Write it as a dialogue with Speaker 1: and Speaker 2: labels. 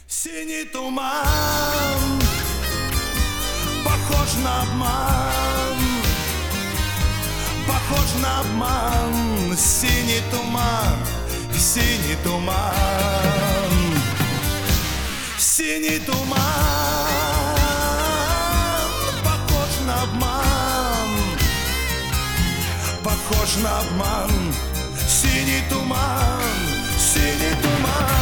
Speaker 1: Синий туман, похож на обман, похож на обман. Синий туман, синий туман, синий туман, похож на обман, похож на обман. Синий туман, синий туман.